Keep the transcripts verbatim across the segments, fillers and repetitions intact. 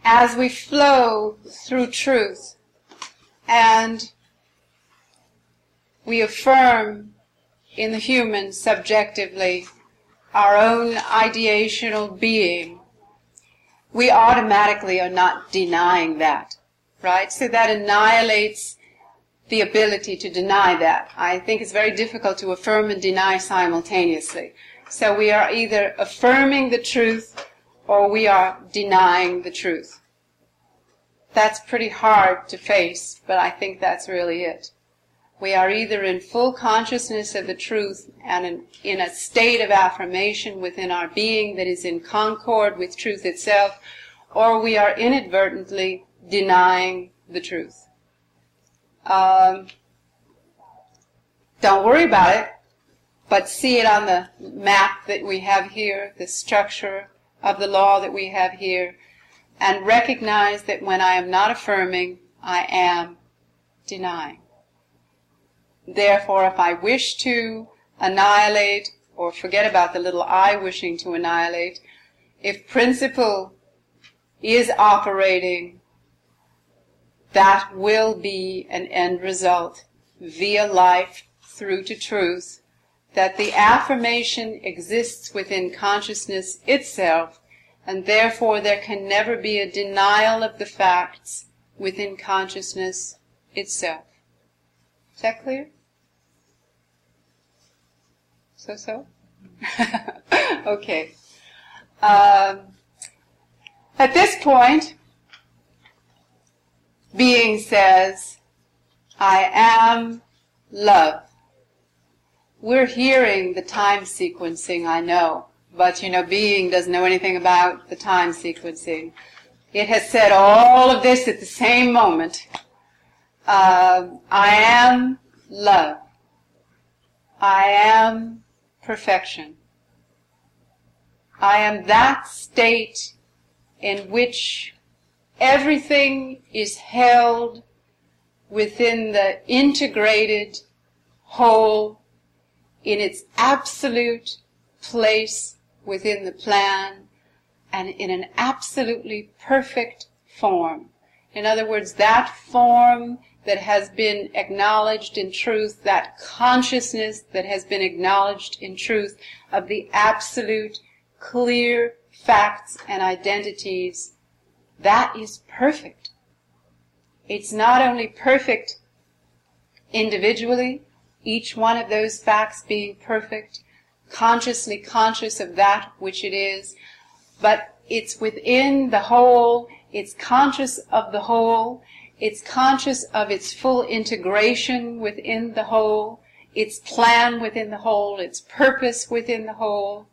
as we flow through truth and we affirm in the human subjectively our own ideational being, we automatically are not denying that, right? So that annihilates the ability to deny that. I think it's very difficult to affirm and deny simultaneously. So we are either affirming the truth or we are denying the truth. That's pretty hard to face, but I think that's really it. We are either in full consciousness of the truth and in, in a state of affirmation within our being that is in concord with truth itself, or we are inadvertently denying the truth. Um, don't worry about it, but see it on the map that we have here, the structure of the law that we have here, and recognize that when I am not affirming, I am denying. Therefore, if I wish to annihilate or forget about the little I wishing to annihilate, if principle is operating, that will be an end result via life through to truth, that the affirmation exists within consciousness itself, and therefore there can never be a denial of the facts within consciousness itself. Is that clear? So-so? Okay. Um, at this point, being says, I am love. We're hearing the time sequencing, I know, but you know, being doesn't know anything about the time sequencing. It has said all of this at the same moment. Uh, I am love. I am perfection. I am that state in which everything is held within the integrated whole in its absolute place within the plan and in an absolutely perfect form. In other words, that form that has been acknowledged in truth, that consciousness that has been acknowledged in truth of the absolute clear facts and identities, that is perfect. It's not only perfect individually, each one of those facts being perfect, consciously conscious of that which it is, but it's within the whole, it's conscious of the whole, it's conscious of its full integration within the whole, its plan within the whole, its purpose within the whole.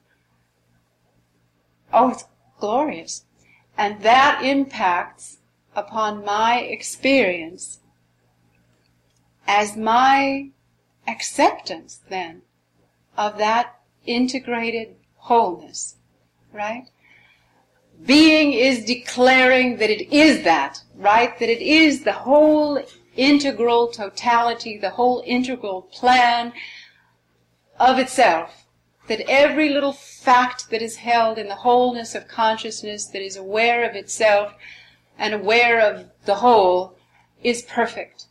Oh, it's glorious. And that impacts upon my experience as my acceptance, then, of that integrated wholeness, right? Being is declaring that it is that, right? That it is the whole integral totality, the whole integral plan of itself. That every little fact that is held in the wholeness of consciousness, that is aware of itself and aware of the whole, is perfect.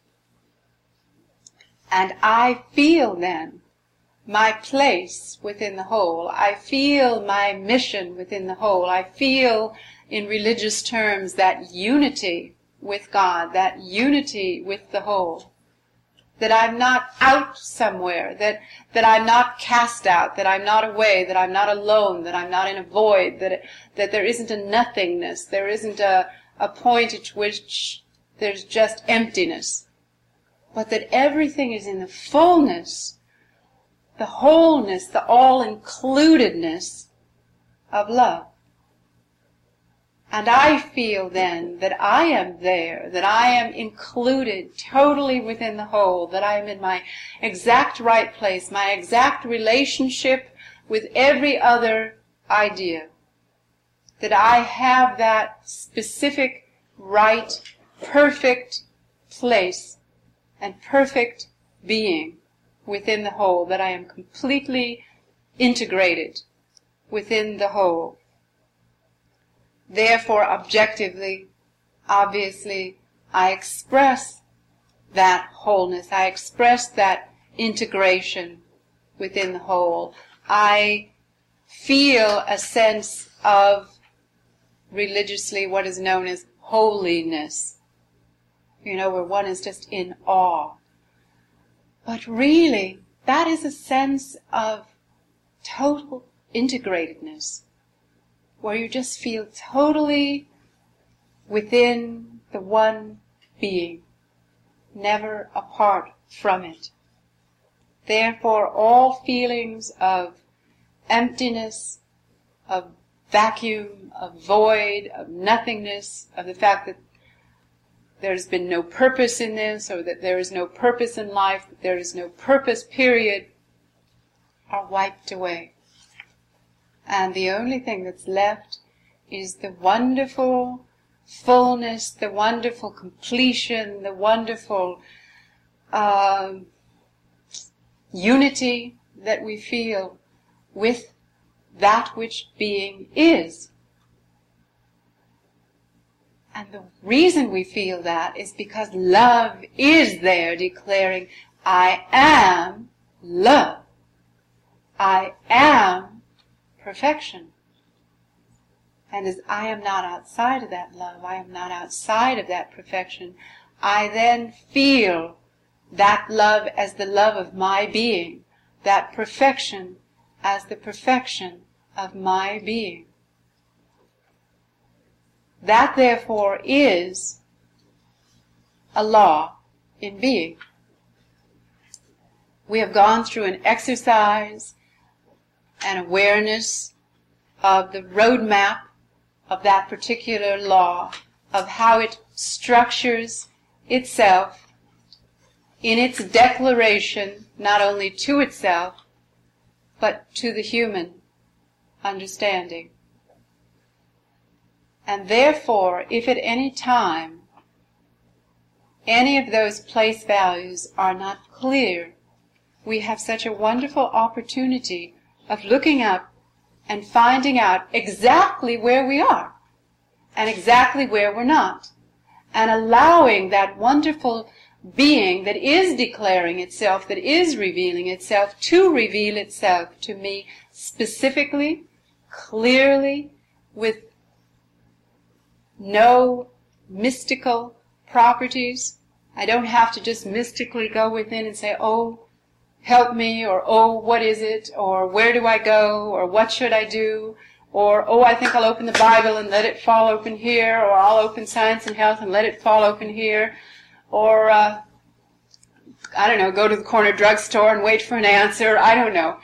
And I feel then my place within the whole. I feel my mission within the whole. I feel, in religious terms, that unity with God, that unity with the whole. That I'm not out somewhere, that, that I'm not cast out, that I'm not away, that I'm not alone, that I'm not in a void, that, it, that there isn't a nothingness, there isn't a, a point at which there's just emptiness. But that everything is in the fullness, the wholeness, the all-includedness of love. And I feel then that I am there, that I am included totally within the whole, that I am in my exact right place, my exact relationship with every other idea. That I have that specific, right, perfect place and perfect being within the whole, that I am completely integrated within the whole. Therefore, objectively, obviously I express that wholeness. I express that integration within the whole. I feel a sense of, religiously, what is known as holiness. You know, where one is just in awe. But really, that is a sense of total integratedness, where you just feel totally within the one being, never apart from it. Therefore, all feelings of emptiness, of vacuum, of void, of nothingness, of the fact that there's been no purpose in this, or that there is no purpose in life, that there is no purpose, period, are wiped away. And the only thing that's left is the wonderful fullness, the wonderful completion, the wonderful uh, unity that we feel with that which being is. And the reason we feel that is because love is there declaring, I am love. I am perfection. And as I am not outside of that love, I am not outside of that perfection, I then feel that love as the love of my being, that perfection as the perfection of my being. That, therefore, is a law in being. We have gone through an exercise and awareness of the roadmap of that particular law, of how it structures itself in its declaration, not only to itself, but to the human understanding. And therefore, if at any time any of those place values are not clear, we have such a wonderful opportunity of looking up and finding out exactly where we are and exactly where we're not, and allowing that wonderful being that is declaring itself, that is revealing itself, to reveal itself to me specifically, clearly, with no mystical properties. I don't have to just mystically go within and say, oh, help me, or oh, what is it, or where do I go, or what should I do, or oh, I think I'll open the Bible and let it fall open here, or I'll open Science and Health and let it fall open here, or uh, I don't know, go to the corner drugstore and wait for an answer. I don't know.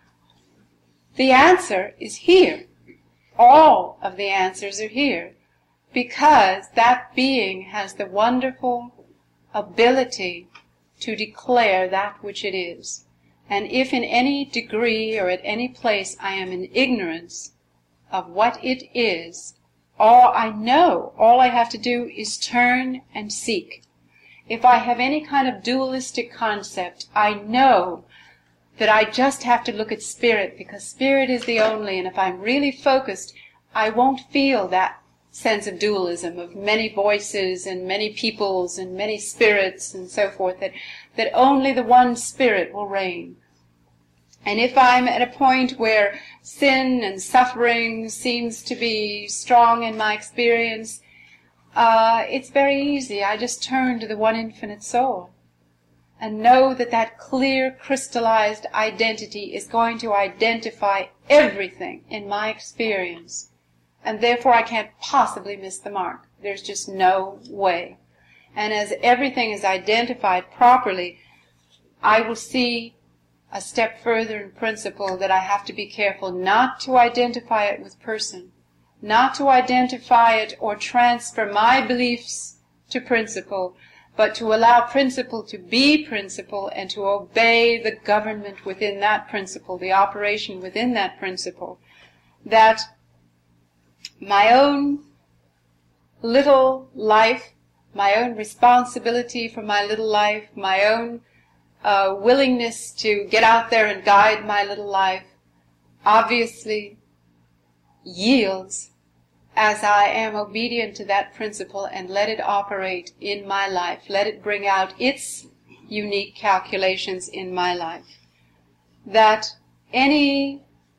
The answer is here. All of the answers are here. Because that being has the wonderful ability to declare that which it is. And if in any degree or at any place I am in ignorance of what it is, all I know, all I have to do is turn and seek. If I have any kind of dualistic concept, I know that I just have to look at spirit, because spirit is the only, and if I'm really focused, I won't feel that sense of dualism, of many voices and many peoples and many spirits and so forth, that, that only the one spirit will reign. And if I'm at a point where sin and suffering seems to be strong in my experience, uh, it's very easy. I just turn to the one infinite soul and know that that clear, crystallized identity is going to identify everything in my experience. And therefore I can't possibly miss the mark. There's just no way. And as everything is identified properly, I will see a step further in principle that I have to be careful not to identify it with person, not to identify it or transfer my beliefs to principle, but to allow principle to be principle and to obey the government within that principle, the operation within that principle. That my own little life, my own responsibility for my little life, my own uh, willingness to get out there and guide my little life, obviously yields as I am obedient to that principle and let it operate in my life, let it bring out its unique calculations in my life, that any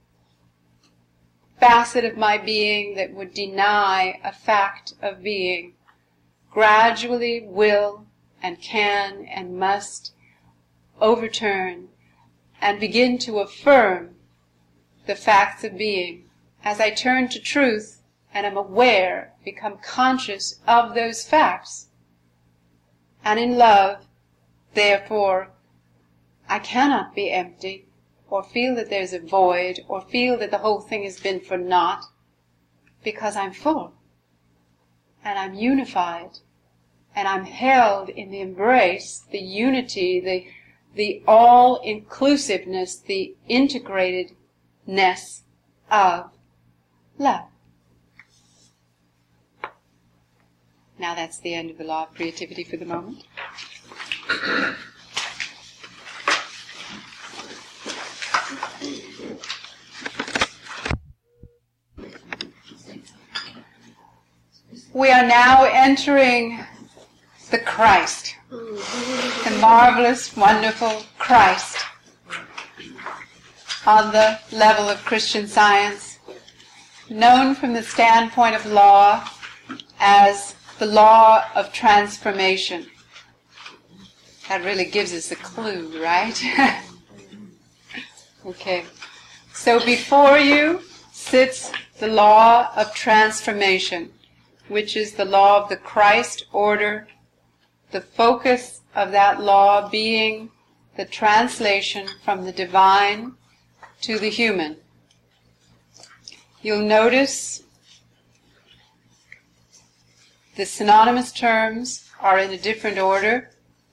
facet of my being that would deny a fact of being gradually will and can and must overturn and begin to affirm the facts of being as I turn to truth and am aware, become conscious of those facts. And in love, therefore, I cannot be empty, or feel that there's a void, or feel that the whole thing has been for naught, because I'm full, and I'm unified, and I'm held in the embrace, the unity, the, the all-inclusiveness, the integratedness of love. Now that's the end of the law of creativity for the moment. We are now entering the Christ, the marvelous, wonderful Christ, on the level of Christian Science, known from the standpoint of law as the law of transformation. That really gives us a clue, right? Okay. So before you sits the law of transformation, which is the law of the Christ order, the focus of that law being the translation from the divine to the human. You'll notice the synonymous terms are in a different order.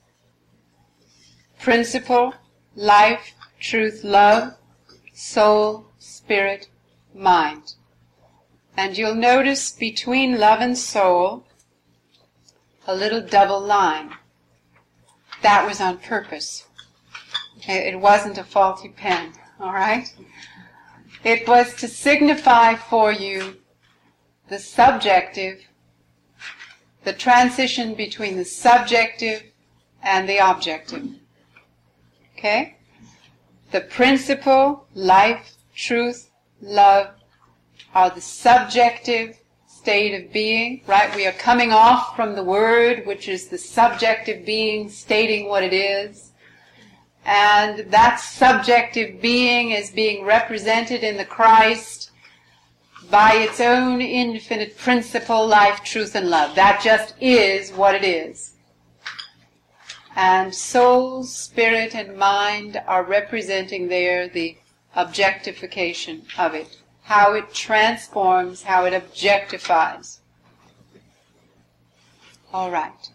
Principle, life, truth, love, soul, spirit, mind. And you'll notice between love and soul a little double line. That was on purpose. It wasn't a faulty pen, all right? It was to signify for you the subjective, the transition between the subjective and the objective. Okay? The principle, life, truth, love are the subjective state of being, right? We are coming off from the word, which is the subjective being stating what it is. And that subjective being is being represented in the Christ by its own infinite principle, life, truth, and love. That just is what it is. And soul, spirit, and mind are representing there the objectification of it, how it transforms, how it objectifies. All right.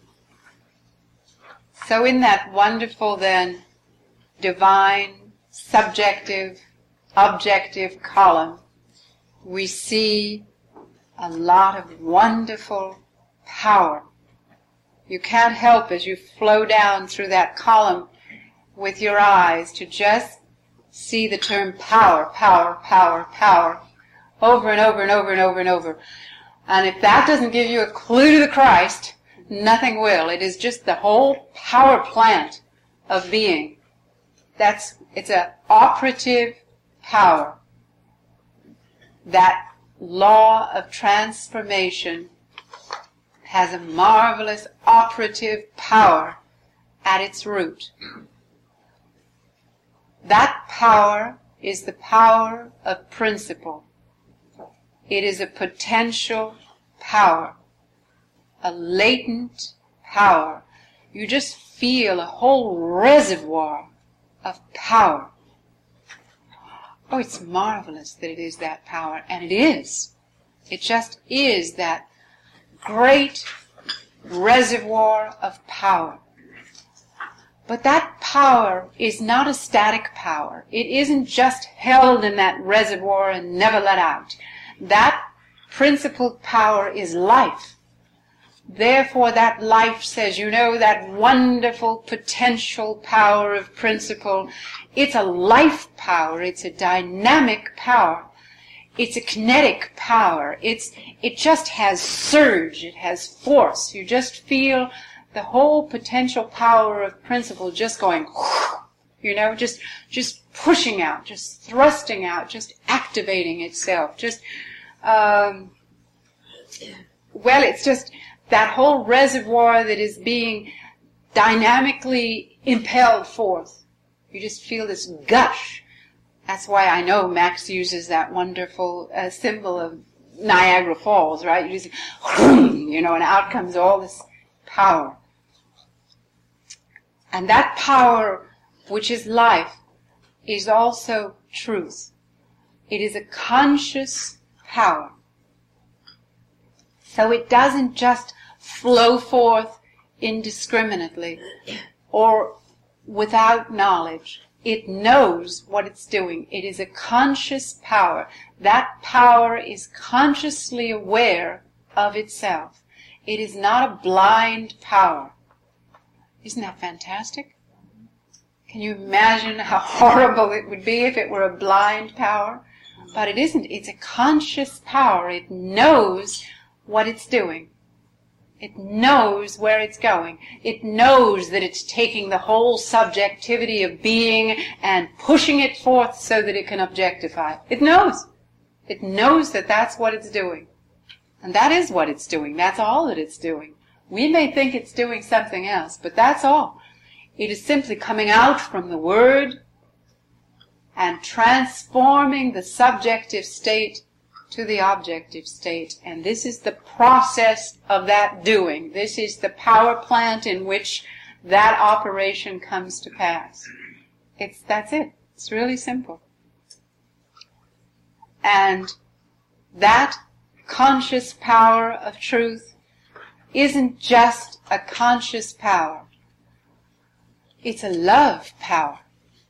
So in that wonderful, then, divine, subjective, objective column, we see a lot of wonderful power. You can't help as you flow down through that column with your eyes to just see the term power, power, power, power, over and over and over and over and over. And if that doesn't give you a clue to the Christ, nothing will. It is just the whole power plant of being. That's, it's an operative power. That law of transformation has a marvelous operative power at its root. That power is the power of principle. It is a potential power, a latent power. You just feel a whole reservoir of power. Oh, it's marvelous that it is that power, and it is. It just is that great reservoir of power. But that power is not a static power. It isn't just held in that reservoir and never let out. That principled power is life. Therefore, that life says, you know, that wonderful potential power of principle, it's a life power, it's a dynamic power. it's a kinetic power. It's, it just has surge. It has force. You just feel the whole potential power of principle just going, you know, just, just pushing out, just thrusting out, just activating itself. Just, um, well, it's just that whole reservoir that is being dynamically impelled forth. You just feel this gush. That's why I know Max uses that wonderful uh, symbol of Niagara Falls, right? You just, you know, and out comes all this power. And that power, which is life, is also truth. It is a conscious power. So it doesn't just flow forth indiscriminately or without knowledge. It knows what it's doing. It is a conscious power. That power is consciously aware of itself. It is not a blind power. Isn't that fantastic? Can you imagine how horrible it would be if it were a blind power? But it isn't. It's a conscious power. It knows what it's doing. It knows where it's going. It knows that it's taking the whole subjectivity of being and pushing it forth so that it can objectify. It knows. It knows that that's what it's doing. And that is what it's doing. That's all that it's doing. We may think it's doing something else, but that's all. It is simply coming out from the Word and transforming the subjective state to the objective state. And this is the process of that doing. This is the power plant in which that operation comes to pass. It's, that's it. It's really simple. And that conscious power of truth isn't just a conscious power. It's a love power.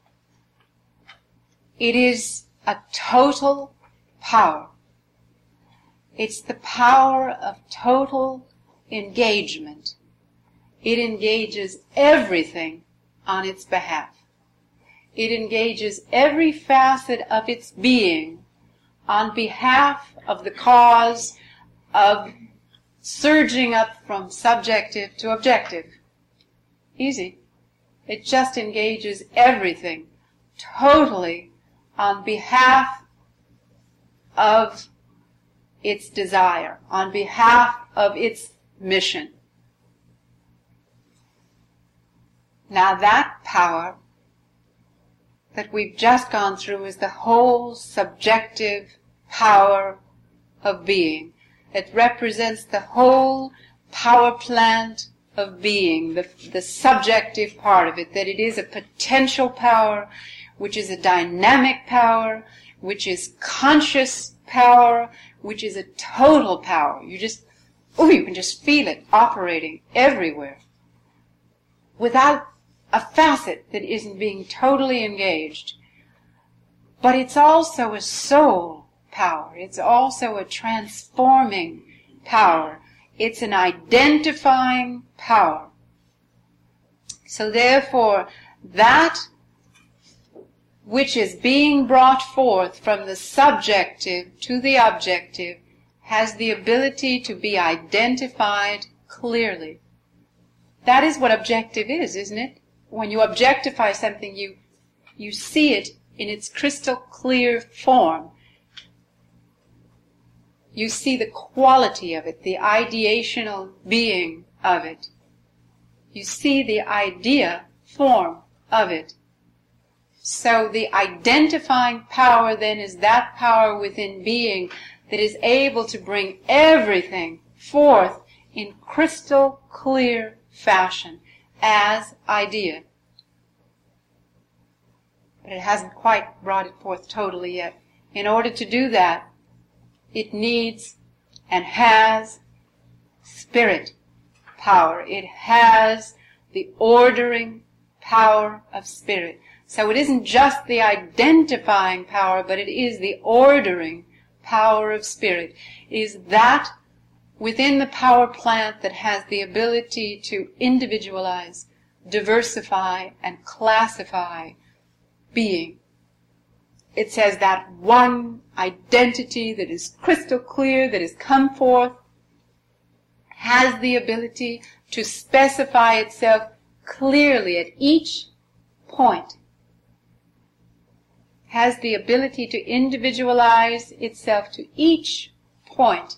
It is a total power. It's the power of total engagement. It engages everything on its behalf. It engages every facet of its being on behalf of the cause of surging up from subjective to objective. Easy. It just engages everything totally on behalf of its desire, on behalf of its mission. Now that power that we've just gone through is the whole subjective power of being. It represents the whole power plant of being, the, the subjective part of it, that it is a potential power, which is a dynamic power, which is conscious power, which is a total power. You just, oh, you can just feel it operating everywhere without a facet that isn't being totally engaged. But it's also a soul power. It's also a transforming power. It's an identifying power. So therefore, that which is being brought forth from the subjective to the objective has the ability to be identified clearly. That is what objective is, isn't it? When you objectify something, you, you see it in its crystal clear form. You see the quality of it, the ideational being of it. You see the idea form of it. So the identifying power then is that power within being that is able to bring everything forth in crystal clear fashion as idea. But it hasn't quite brought it forth totally yet. In order to do that, it needs and has spirit power. It has the ordering power of spirit. So it isn't just the identifying power, but it is the ordering power of spirit. It is that within the power plant that has the ability to individualize, diversify, and classify being. it says that one identity that is crystal clear, that has come forth, has the ability to specify itself clearly at each point, has the ability to individualize itself to each point.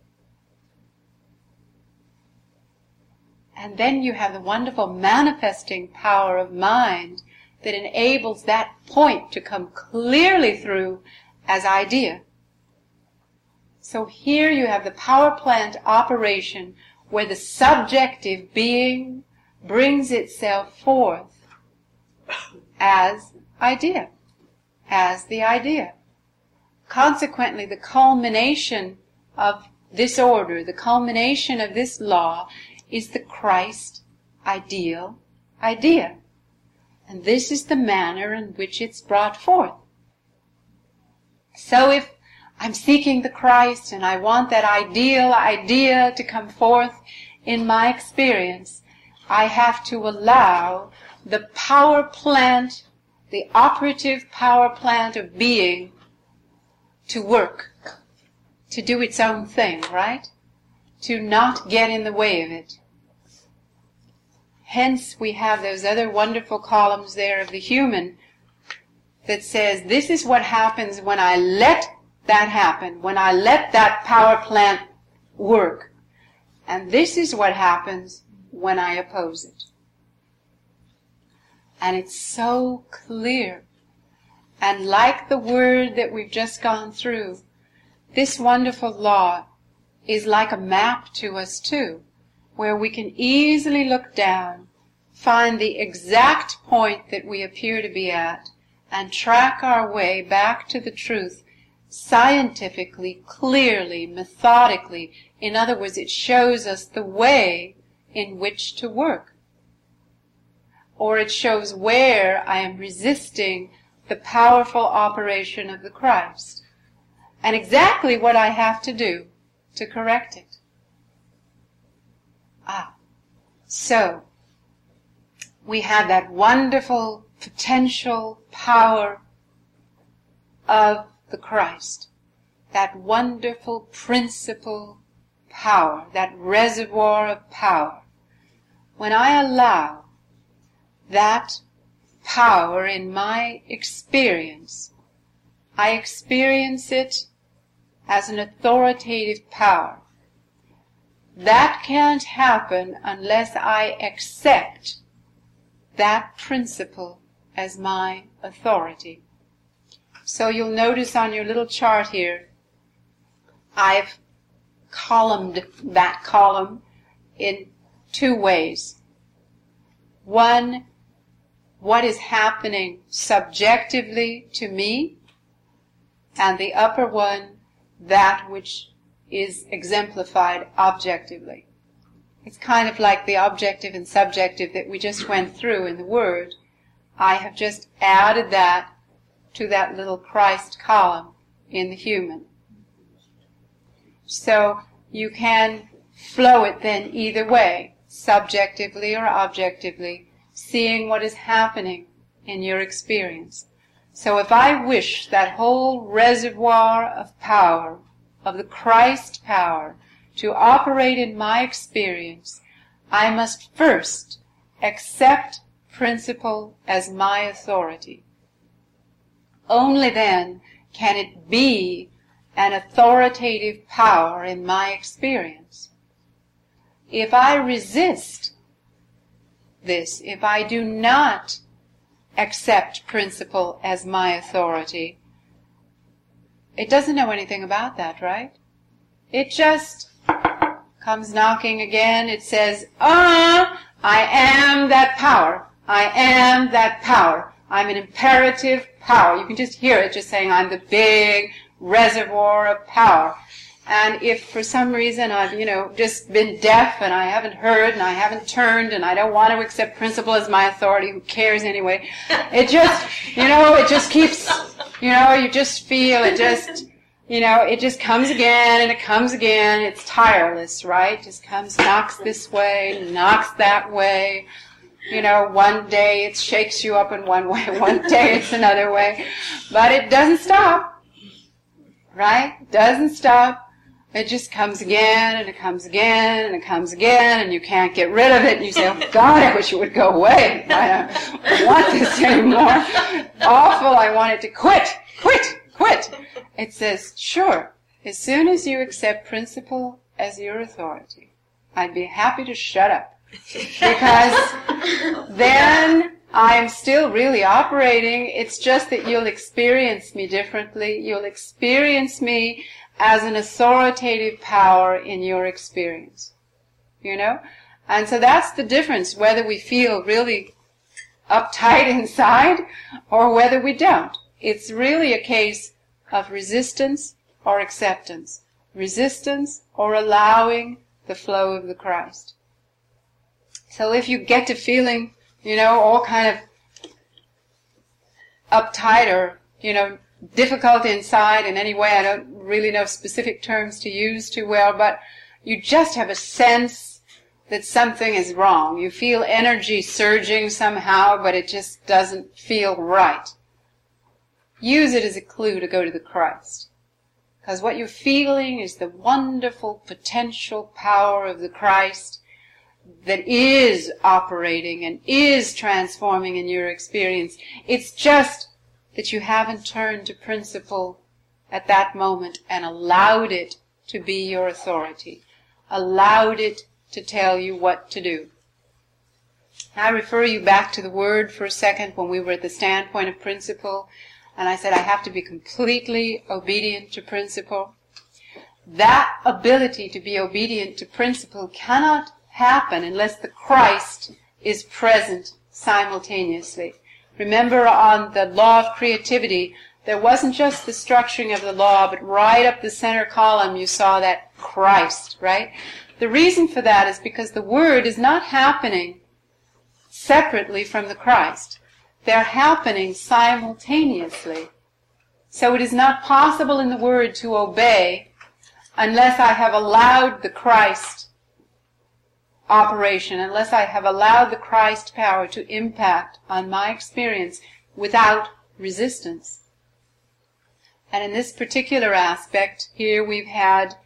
And then you have the wonderful manifesting power of mind that enables that point to come clearly through as idea. So here you have the power plant operation where the subjective being brings itself forth as idea, as the idea. Consequently, the culmination of this order, the culmination of this law, is the Christ ideal idea. And this is the manner in which it's brought forth. So if I'm seeking the Christ and I want that ideal idea to come forth in my experience, I have to allow the power plant, the operative power plant of being, to work, to do its own thing, right? To not get in the way of it. Hence we have those other wonderful columns there of the human that says, this is what happens when I let that happen, when I let that power plant work. And this is what happens when I oppose it. And it's so clear. And like the word that we've just gone through, this wonderful law is like a map to us too, where we can easily look down, find the exact point that we appear to be at, and track our way back to the truth scientifically, clearly, methodically. In other words, it shows us the way in which to work. Or it shows where I am resisting the powerful operation of the Christ, and exactly what I have to do to correct it. Ah, so we have that wonderful potential power of the Christ, that wonderful principle power, that reservoir of power. When I allow that power in my experience, I experience it as an authoritative power. That can't happen unless I accept that principle as my authority. So you'll notice on your little chart here, I've columned that column in two ways. One, what is happening subjectively to me, and the upper one, that which is exemplified objectively. It's kind of like the objective and subjective that we just went through in the Word. I have just added that to that little Christ column in the human. So you can flow it then either way, subjectively or objectively, seeing what is happening in your experience. So if I wish that whole reservoir of power, of the Christ power, to operate in my experience, I must first accept principle as my authority. Only then can it be an authoritative power in my experience. If I resist this, if I do not accept principle as my authority, it doesn't know anything about that, right? It just comes knocking again. It says, ah, I am that power. I am that power. I'm an imperative power. You can just hear it just saying, I'm the big reservoir of power. And if for some reason I've, you know, just been deaf and I haven't heard and I haven't turned and I don't want to accept principle as my authority, who cares anyway? It just, you know, it just keeps, you know, you just feel it just, you know, it just comes again and it comes again. It's tireless, right? It just comes, knocks this way, knocks that way. You know, one day it shakes you up in one way, one day it's another way. But it doesn't stop. Right? It doesn't stop. It just comes again, and it comes again, and it comes again, and you can't get rid of it. And you say, oh God, I wish it would go away. I don't want this anymore. Awful, I want it to quit, quit, quit. It says, sure, as soon as you accept principle as your authority, I'd be happy to shut up. Because then I'm still really operating. It's just that you'll experience me differently. You'll experience me as an authoritative power in your experience. You know? And so that's the difference, whether we feel really uptight inside or whether we don't. It's really a case of resistance or acceptance. Resistance or allowing the flow of the Christ. So if you get to feeling, you know, all kind of uptight or, you know, difficult inside in any way, I don't really know specific terms to use too well, but you just have a sense that something is wrong. You feel energy surging somehow, but it just doesn't feel right. Use it as a clue to go to the Christ. Because what you're feeling is the wonderful potential power of the Christ that is operating and is transforming in your experience. It's just that you haven't turned to principle at that moment and allowed it to be your authority, allowed it to tell you what to do. I refer you back to the word for a second when we were at the standpoint of principle, and I said I have to be completely obedient to principle. That ability to be obedient to principle cannot happen unless the Christ is present simultaneously. Remember, on the law of creativity, there wasn't just the structuring of the law, but right up the center column you saw that Christ, right? The reason for that is because the Word is not happening separately from the Christ. They're happening simultaneously. So it is not possible in the Word to obey unless I have allowed the Christ operation, unless I have allowed the Christ power to impact on my experience without resistance. And in this particular aspect, here we've had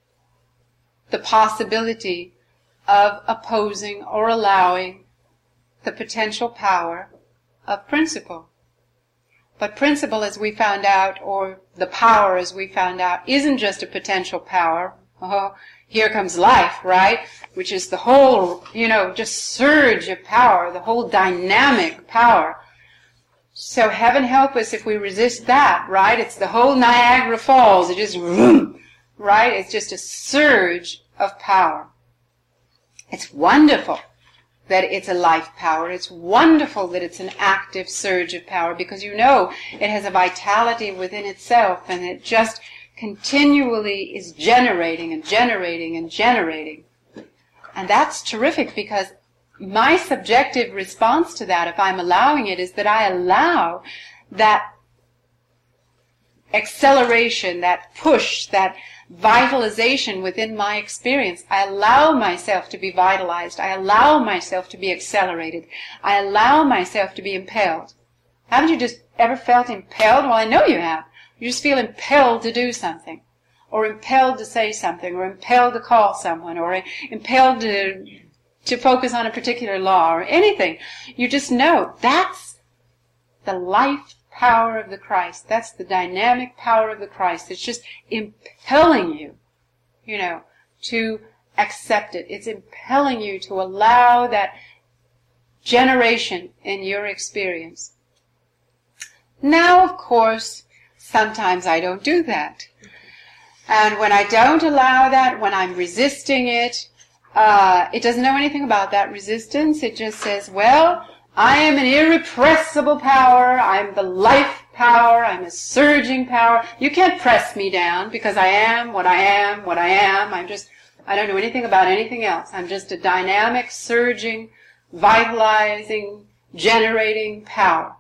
the possibility of opposing or allowing the potential power of principle. But principle, as we found out, or the power as we found out, isn't just a potential power. Oh, here comes life, right? Which is the whole, you know, just surge of power, the whole dynamic power. So heaven help us if we resist that, right? It's the whole Niagara Falls. It just, vroom, right? It's just a surge of power. It's wonderful that it's a life power. It's wonderful that it's an active surge of power, because you know it has a vitality within itself, and it just continually is generating and generating and generating. And that's terrific, because my subjective response to that, if I'm allowing it, is that I allow that acceleration, that push, that vitalization within my experience. I allow myself to be vitalized. I allow myself to be accelerated. I allow myself to be impelled. Haven't you just ever felt impelled? Well, I know you have. You just feel impelled to do something, or impelled to say something, or impelled to call someone, or impelled to to focus on a particular law, or anything. You just know that's the life power of the Christ. That's the dynamic power of the Christ. It's just impelling you, you know, to accept it. It's impelling you to allow that generation in your experience. Now, of course, sometimes I don't do that. And when I don't allow that, when I'm resisting it, uh, it doesn't know anything about that resistance. It just says, well, I am an irrepressible power. I'm the life power. I'm a surging power. You can't press me down, because I am what I am, what I am. I'm just, I don't know anything about anything else. I'm just a dynamic, surging, vitalizing, generating power.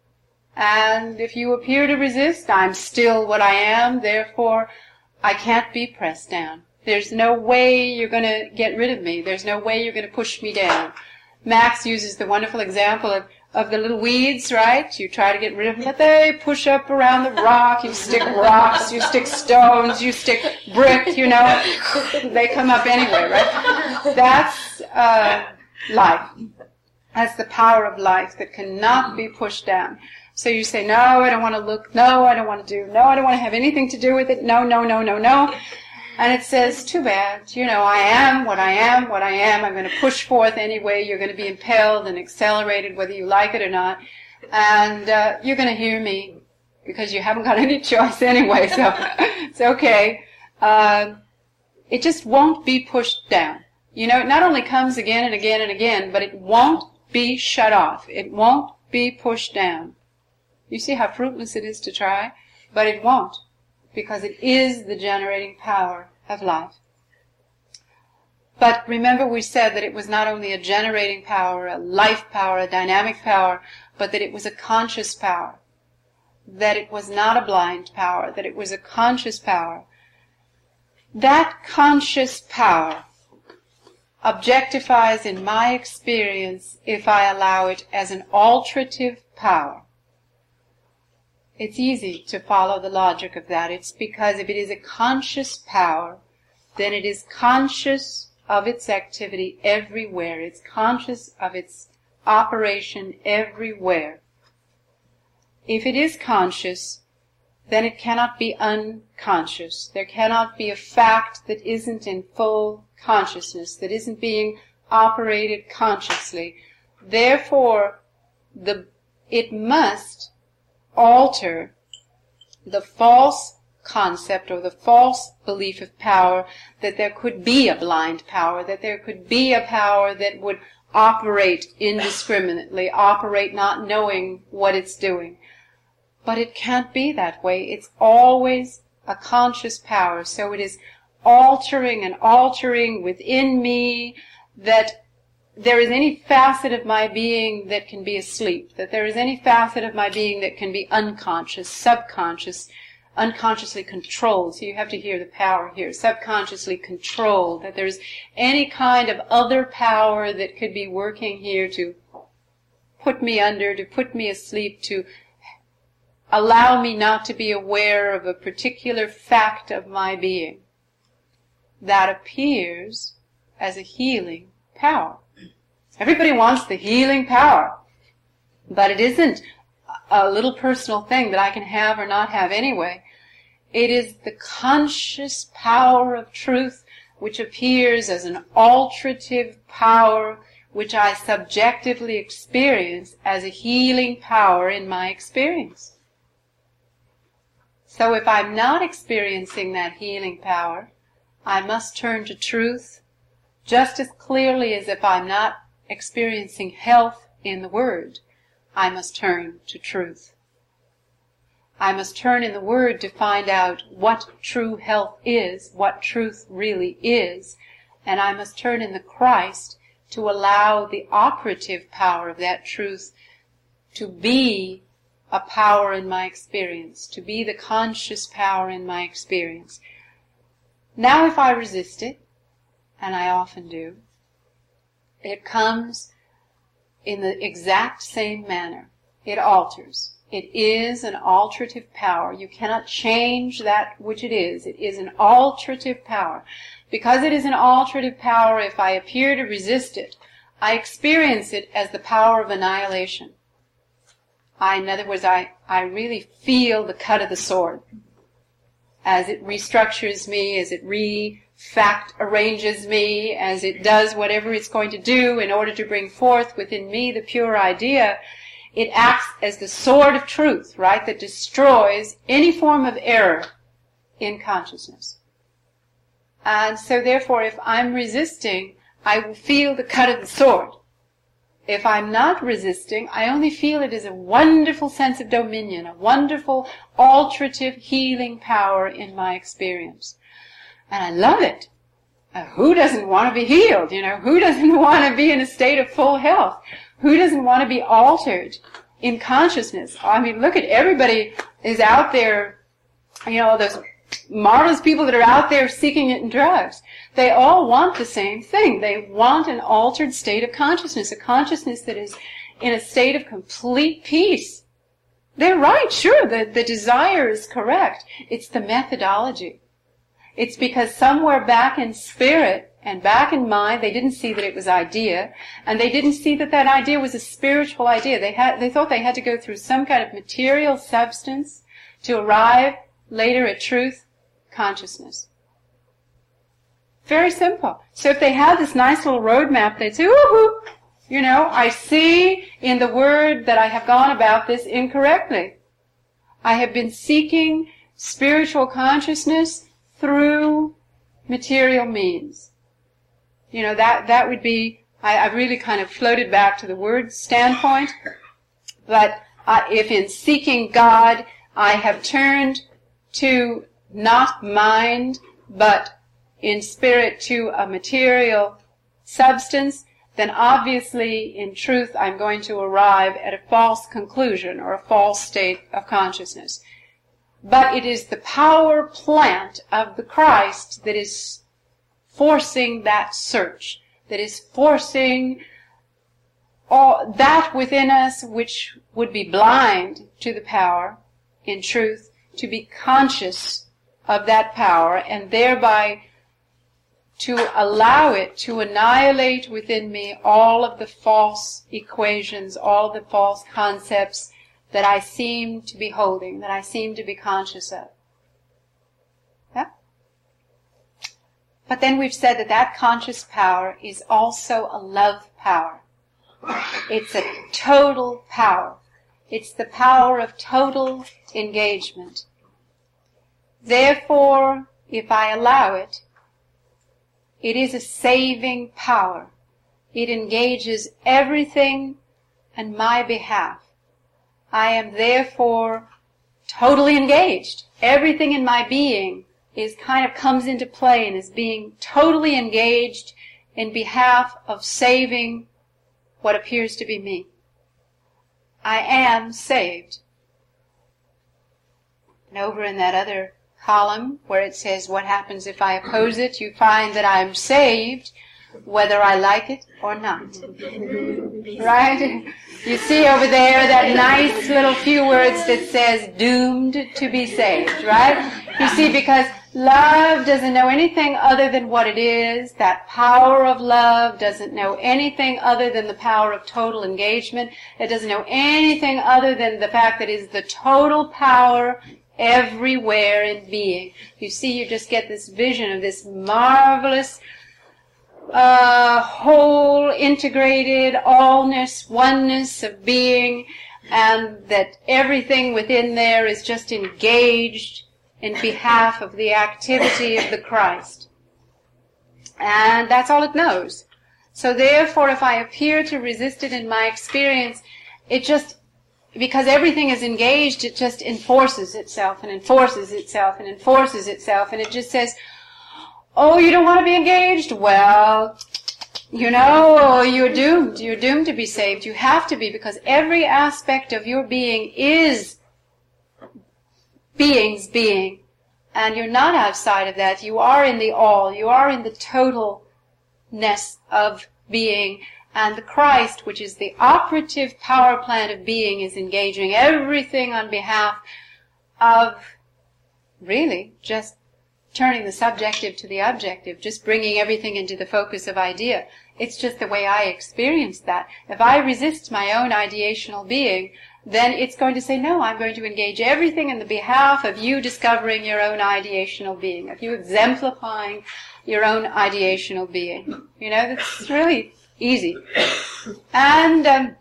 And if you appear to resist, I'm still what I am, therefore I can't be pressed down. There's no way you're going to get rid of me. There's no way you're going to push me down. Max uses the wonderful example of, of the little weeds, right? You try to get rid of them, but they push up around the rock. You stick rocks, you stick stones, you stick brick, you know. They come up anyway, right? That's uh, life. That's the power of life that cannot be pushed down. So you say, no, I don't want to look, no, I don't want to do, no, I don't want to have anything to do with it, no, no, no, no, no. And it says, too bad, you know, I am what I am, what I am, I'm going to push forth anyway, you're going to be impelled and accelerated whether you like it or not, and uh, you're going to hear me, because you haven't got any choice anyway, so it's okay. Uh, it just won't be pushed down. You know, it not only comes again and again and again, but it won't be shut off. It won't be pushed down. You see how fruitless it is to try? But it won't, because it is the generating power of life. But remember, we said that it was not only a generating power, a life power, a dynamic power, but that it was a conscious power. That it was not a blind power, that it was a conscious power. That conscious power objectifies in my experience if I allow it as an alterative power. It's easy to follow the logic of that. It's because if it is a conscious power, then it is conscious of its activity everywhere. It's conscious of its operation everywhere. If it is conscious, then it cannot be unconscious. There cannot be a fact that isn't in full consciousness, that isn't being operated consciously. Therefore, the it must alter the false concept or the false belief of power that there could be a blind power, that there could be a power that would operate indiscriminately, operate not knowing what it's doing. But it can't be that way. It's always a conscious power. So it is altering and altering within me, that there is any facet of my being that can be asleep, that there is any facet of my being that can be unconscious, subconscious, unconsciously controlled. So you have to hear the power here, subconsciously controlled, that there's any kind of other power that could be working here to put me under, to put me asleep, to allow me not to be aware of a particular fact of my being. That appears as a healing power. Everybody wants the healing power, but it isn't a little personal thing that I can have or not have anyway. It is the conscious power of truth which appears as an alterative power which I subjectively experience as a healing power in my experience. So if I'm not experiencing that healing power, I must turn to truth just as clearly as if I'm not experiencing health in the Word. I must turn to truth. I must turn in the Word to find out what true health is, what truth really is, and I must turn in the Christ to allow the operative power of that truth to be a power in my experience, to be the conscious power in my experience. Now if I resist it, and I often do, it comes in the exact same manner. It alters. It is an alterative power. You cannot change that which it is. It is an alterative power. Because it is an alterative power, if I appear to resist it, I experience it as the power of annihilation. I, in other words, I, I really feel the cut of the sword as it restructures me, as it re-fact arranges me, as it does whatever it's going to do in order to bring forth within me the pure idea. It acts as the sword of truth, right, that destroys any form of error in consciousness. And so therefore, if I'm resisting, I will feel the cut of the sword. If I'm not resisting, I only feel it as a wonderful sense of dominion, a wonderful alterative healing power in my experience. And I love it. Uh, who doesn't want to be healed? You know, who doesn't want to be in a state of full health? Who doesn't want to be altered in consciousness? I mean, look at everybody is out there, you know, those marvelous people that are out there seeking it in drugs. They all want the same thing. They want an altered state of consciousness, a consciousness that is in a state of complete peace. They're right, sure, the, the desire is correct. It's the methodology. It's because somewhere back in spirit and back in mind, they didn't see that it was idea, and they didn't see that that idea was a spiritual idea. They had, they thought they had to go through some kind of material substance to arrive later at truth consciousness. Very simple. So if they had this nice little roadmap, they'd say, woohoo! You know, I see in the word that I have gone about this incorrectly. I have been seeking spiritual consciousness through material means. You know, that, that would be, I, I've really kind of floated back to the word standpoint, but uh, if in seeking God I have turned to not mind, but in spirit to a material substance, then obviously, in truth, I'm going to arrive at a false conclusion or a false state of consciousness. But it is the power plant of the Christ that is forcing that search, that is forcing all that within us which would be blind to the power, in truth, to be conscious of that power, and thereby to allow it to annihilate within me all of the false equations, all the false concepts that I seem to be holding, that I seem to be conscious of. Yeah? But then we've said that that conscious power is also a love power. It's a total power. It's the power of total engagement. Therefore, if I allow it, it is a saving power. It engages everything on my behalf. I am therefore totally engaged. Everything in my being is kind of comes into play and is being totally engaged in behalf of saving what appears to be me. I am saved. And over in that other column where it says what happens if I oppose it, you find that I'm saved whether I like it or not. Right? You see over there that nice little few words that says doomed to be saved, right? You see, because love doesn't know anything other than what it is. That power of love doesn't know anything other than the power of total engagement. It doesn't know anything other than the fact that it is the total power everywhere in being. You see, you just get this vision of this marvelous uh, whole, integrated allness, oneness of being, and that everything within there is just engaged in behalf of the activity of the Christ. And that's all it knows. So therefore, if I appear to resist it in my experience, it just, because everything is engaged, it just enforces itself and enforces itself and enforces itself, and it just says, oh, you don't want to be engaged? Well, you know, you're doomed. You're doomed to be saved. You have to be, because every aspect of your being is being's being. And you're not outside of that. You are in the all. You are in the totalness of being. And the Christ, which is the operative power plant of being, is engaging everything on behalf of really just turning the subjective to the objective, just bringing everything into the focus of idea. It's just the way I experience that. If I resist my own ideational being, then it's going to say, no, I'm going to engage everything in the behalf of you discovering your own ideational being, of you exemplifying your own ideational being. You know, that's really easy. And um,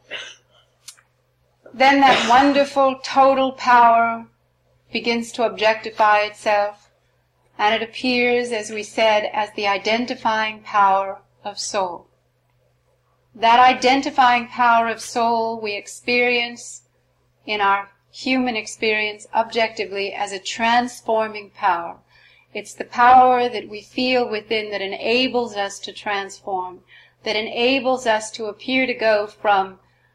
then that wonderful total power begins to objectify itself, and it appears, as we said, as the identifying power of soul. That identifying power of soul we experience in our human experience objectively as a transforming power. It's the power that we feel within that enables us to transform, that enables us to appear to go from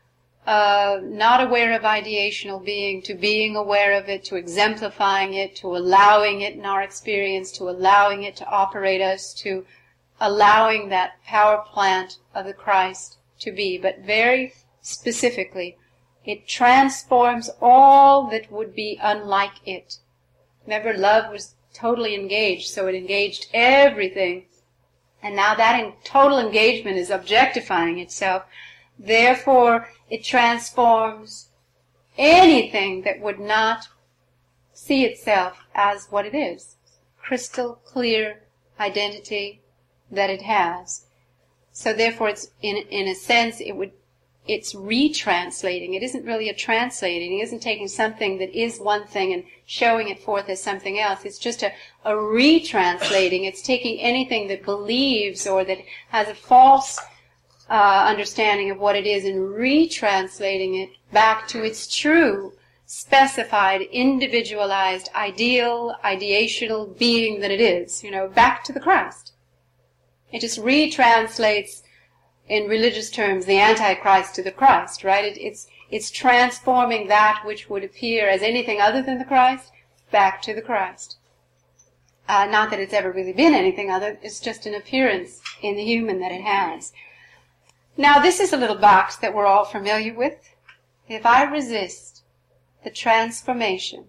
uh, not aware of ideational being, to being aware of it, to exemplifying it, to allowing it in our experience, to allowing it to operate us, to allowing that power plant of the Christ to be. But very specifically, it transforms all that would be unlike it. Remember, love was totally engaged, so it engaged everything. And now that in total engagement is objectifying itself. Therefore, it transforms anything that would not see itself as what it is. Crystal clear identity that it has. So therefore, it's in in a sense, it would it's retranslating. It isn't really a translating. It isn't taking something that is one thing and showing it forth as something else. It's just a, a retranslating. It's taking anything that believes or that has a false uh, understanding of what it is and retranslating it back to its true, specified, individualized, ideal, ideational being that it is. You know, back to the Christ. It just retranslates, in religious terms, the Antichrist to the Christ, right? It, it's it's transforming that which would appear as anything other than the Christ back to the Christ. Uh, not that it's ever really been anything other, it's just an appearance in the human that it has. Now, this is a little box that we're all familiar with. If I resist the transformation,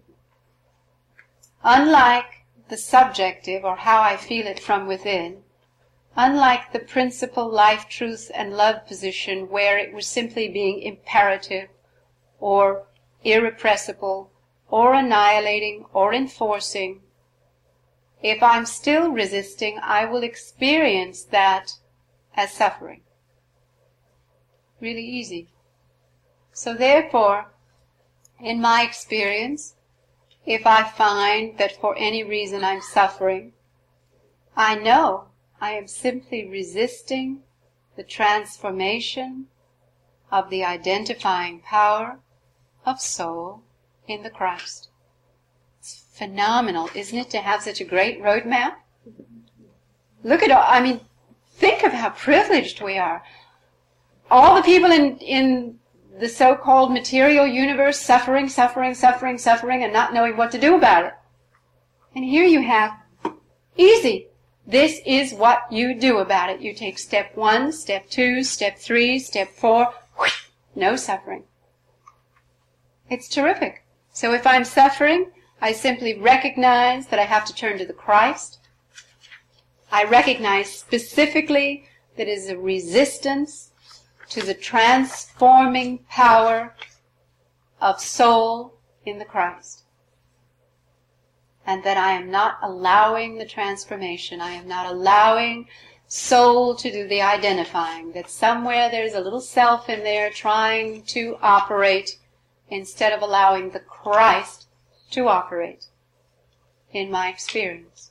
unlike the subjective or how I feel it from within, unlike the principal life, truth, and love position where it was simply being imperative or irrepressible or annihilating or enforcing, if I'm still resisting, I will experience that as suffering. Really easy. So therefore, in my experience, if I find that for any reason I'm suffering, I know I am simply resisting the transformation of the identifying power of soul in the Christ. It's phenomenal, isn't it, to have such a great roadmap? Look at all, I mean, think of how privileged we are. All the people in, in the so-called material universe suffering, suffering, suffering, suffering, and not knowing what to do about it. And here you have, easy. This is what you do about it. You take step one, step two, step three, step four, whoosh, no suffering. It's terrific. So if I'm suffering, I simply recognize that I have to turn to the Christ. I recognize specifically that it is a resistance to the transforming power of soul in the Christ. And that I am not allowing the transformation. I am not allowing soul to do the identifying. That somewhere there's a little self in there trying to operate instead of allowing the Christ to operate in my experience.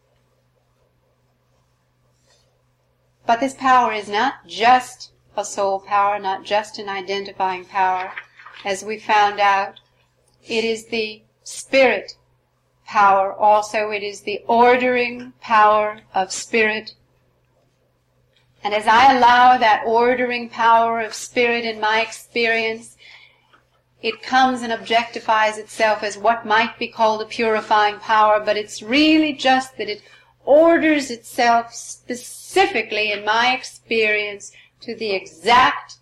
But this power is not just a soul power, not just an identifying power. As we found out, it is the spirit power also. It is the ordering power of spirit. And as I allow that ordering power of spirit in my experience, it comes and objectifies itself as what might be called a purifying power, but it's really just that it orders itself specifically in my experience to the exact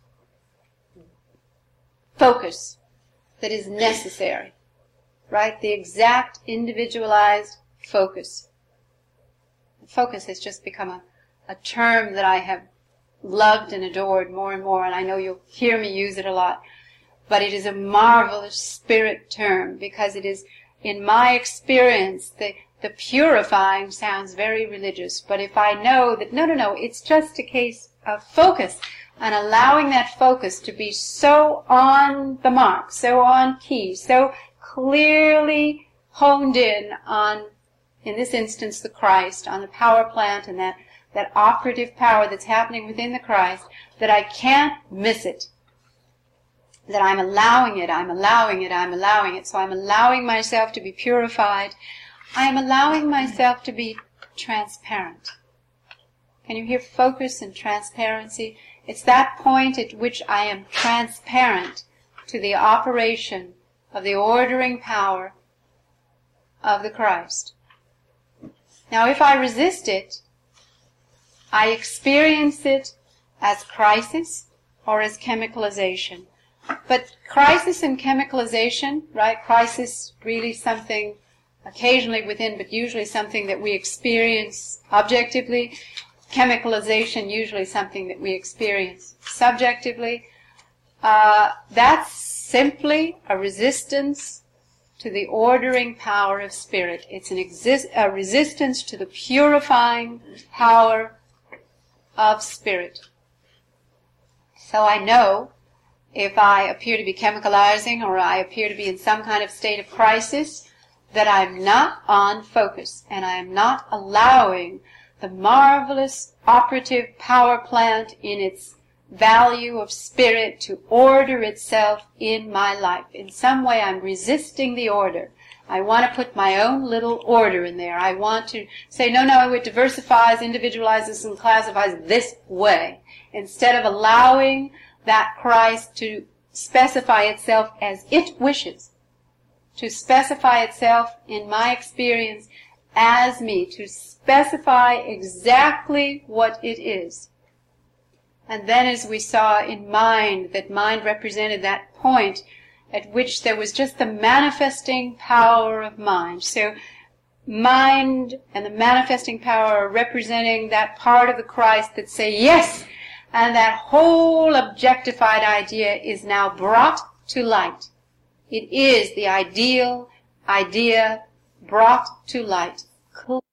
focus that is necessary. Right? The exact individualized focus. Focus has just become a, a term that I have loved and adored more and more, and I know you'll hear me use it a lot. But it is a marvelous spirit term, because it is, in my experience, the, the purifying sounds very religious. But if I know that, no, no, no, it's just a case of focus, and allowing that focus to be so on the mark, so on key, so clearly honed in on, in this instance, the Christ, on the power plant and that, that operative power that's happening within the Christ, that I can't miss it. That I'm allowing it, I'm allowing it, I'm allowing it. So I'm allowing myself to be purified. I'm allowing myself to be transparent. Can you hear focus and transparency? It's that point at which I am transparent to the operation of the ordering power of the Christ. Now, if I resist it, I experience it as crisis or as chemicalization. But crisis and chemicalization, right? Crisis really something occasionally within, but usually something that we experience objectively. Chemicalization, usually something that we experience subjectively. Uh, that's simply a resistance to the ordering power of spirit. It's an exist, a resistance to the purifying power of spirit. So I know if I appear to be chemicalizing or I appear to be in some kind of state of crisis, that I'm not on focus and I am not allowing the marvelous operative power plant in its value of spirit to order itself in my life. In some way I'm resisting the order. I want to put my own little order in there. I want to say, no, no, it diversifies, individualizes, and classifies this way, instead of allowing that Christ to specify itself as it wishes, to specify itself in my experience as me, to specify exactly what it is. And then, as we saw in mind, that mind represented that point at which there was just the manifesting power of mind. So mind and the manifesting power are representing that part of the Christ that say yes, and that whole objectified idea is now brought to light. It is the ideal idea brought to light. Cool.